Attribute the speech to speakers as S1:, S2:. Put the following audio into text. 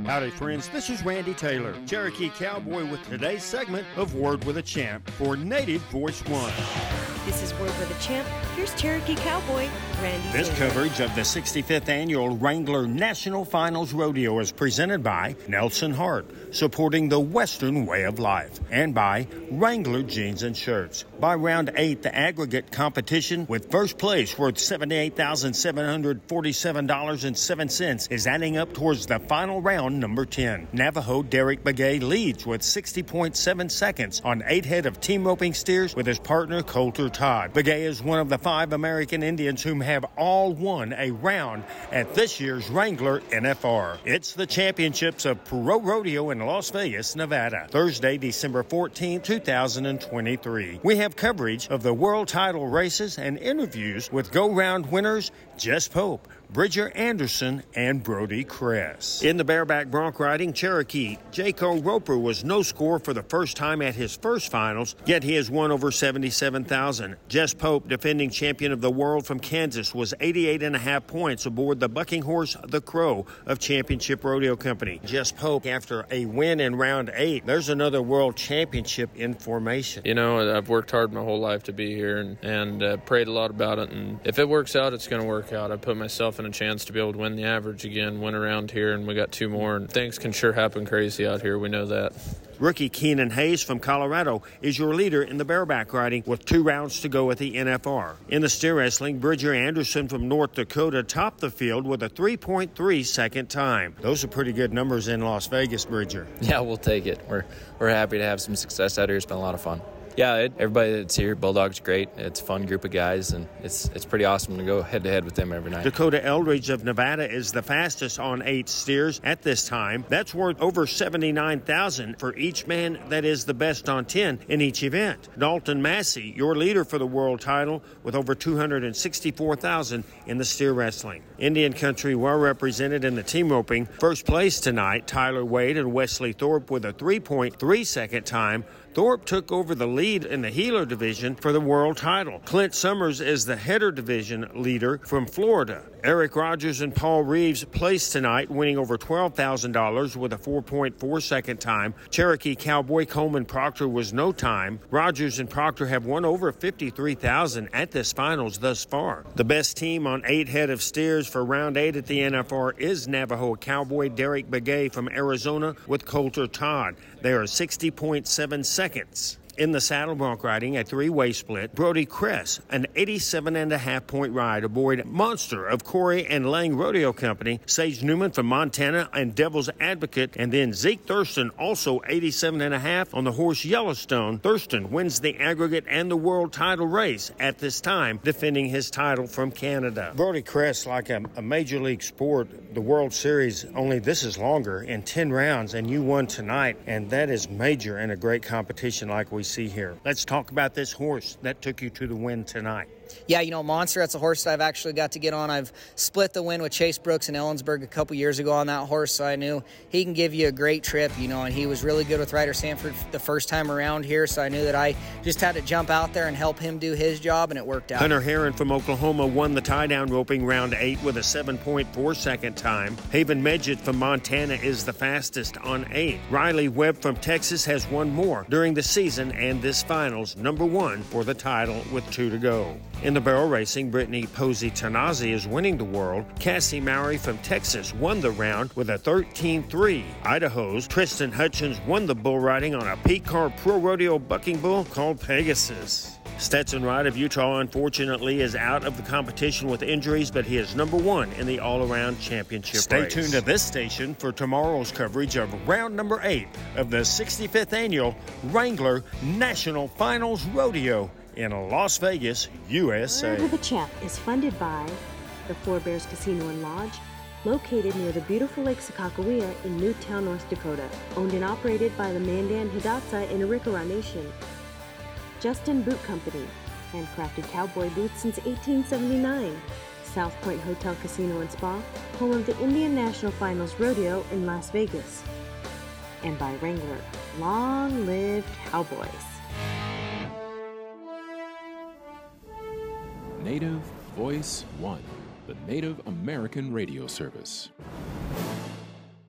S1: Howdy, friends. This is Randy Taylor, Cherokee Cowboy, with today's segment of Word with a Champ for Native Voice One.
S2: This is Word with a Champ. Here's Cherokee Cowboy, Randy
S1: This
S2: Taylor.
S1: coverage of the 65th Annual Wrangler National Finals Rodeo is presented by Nelson Hart, supporting the Western way of life, and by Wrangler Jeans and Shirts. By round 8, the aggregate competition with first place worth $78,747.07 is adding up towards the final round, number 10. Navajo Derek Begay leads with 60.7 seconds on 8 head of team roping steers with his partner Coulter Todd. Begay is one of the 5 American Indians whom have all won a round at this year's Wrangler NFR. It's the championships of Pro Rodeo in Las Vegas, Nevada, Thursday, December 14, 2023. We have coverage of the world title races and interviews with go-round winners Jess Pope, Bridger Anderson, and Brody Kress. In the bareback bronc riding, Cherokee, Jaco Roper was no score for the first time at his first finals, yet he has won over $77,000. Jess Pope, defending champion of the world from Kansas, was 88.5 points aboard the bucking horse, the Crow, of Championship Rodeo Company. Jess Pope, after a win in round 8, there's another world championship in formation.
S3: You know, I've worked hard my whole life to be here and prayed a lot about it, and if it works out, it's going to work out. I put myself in a chance to be able to win the average again, win around here, and we got 2 more, and things can sure happen crazy out here. We know that.
S1: Rookie Keenan Hayes from Colorado is your leader in the bareback riding with 2 rounds to go at the NFR. In the steer wrestling, Bridger Anderson from North Dakota topped the field with a 3.3 second time. Those are pretty good numbers in Las Vegas, Bridger.
S4: Yeah, we'll take it. We're happy to have some success out here. It's been a lot of fun. Yeah, everybody that's here, Bulldog's great. It's a fun group of guys, and it's pretty awesome to go head-to-head with them every night.
S1: Dakota Eldridge of Nevada is the fastest on 8 steers at this time. That's worth over $79,000 for each man that is the best on 10 in each event. Dalton Massey, your leader for the world title, with over $264,000 in the steer wrestling. Indian country well represented in the team roping. First place tonight, Tyler Wade and Wesley Thorpe with a 3.3 second time. Thorpe took over the lead in the heeler division for the world title. Clint Summers is the header division leader from Florida. Eric Rogers and Paul Reeves placed tonight, winning over $12,000 with a 4.4 second time. Cherokee Cowboy Coleman Proctor was no time. Rogers and Proctor have won over $53,000 at this finals thus far. The best team on 8 head of steers for round 8 at the NFR is Navajo Cowboy Derek Begay from Arizona with Coulter Todd. They are 60.7 seconds. In the saddle bronc riding, a 3-way split, Brody Kress, an 87.5 point ride aboard Monster of Corey and Lang Rodeo Company, Sage Newman from Montana and Devil's Advocate, and then Zeke Thurston, also 87.5 on the horse Yellowstone. Thurston wins the aggregate and the world title race at this time, defending his title from Canada. Brody Kress, like a major league sport, the World Series, only this is longer in 10 rounds, and you won tonight, and that is major in a great competition like we see here. Let's talk about this horse that took you to the win tonight.
S5: Yeah, you know, Monster, that's a horse that I've actually got to get on. I've split the win with Chase Brooks in Ellensburg a couple years ago on that horse, so I knew he can give you a great trip, you know, and he was really good with Ryder Sanford the first time around here, so I knew that I just had to jump out there and help him do his job, and it worked out.
S1: Hunter Heron from Oklahoma won the tie-down roping round 8 with a 7.4 second time. Haven Medjed from Montana is the fastest on 8. Riley Webb from Texas has won more during the season and this finals, number 1 for the title with 2 to go. In the barrel racing, Brittany Posey Tanazi is winning the world. Cassie Mowry from Texas won the round with a 13.3. Idaho's Tristan Hutchins won the bull riding on a P-Car Pro Rodeo bucking bull called Pegasus. Stetson Wright of Utah, unfortunately, is out of the competition with injuries, but he is number 1 in the all-around championship race. Stay tuned to this station for tomorrow's coverage of round number 8 of the 65th Annual Wrangler National Finals Rodeo in Las Vegas, USA.
S6: Word with a Champ is funded by the Four Bears Casino and Lodge, located near the beautiful Lake Sakakawea in Newtown, North Dakota. Owned and operated by the Mandan Hidatsa in Arikara Nation. Justin Boot Company, handcrafted cowboy boots since 1879. South Point Hotel Casino and Spa, home of the Indian National Finals Rodeo in Las Vegas. And by Wrangler, long live cowboys.
S7: Native Voice One, the Native American radio service.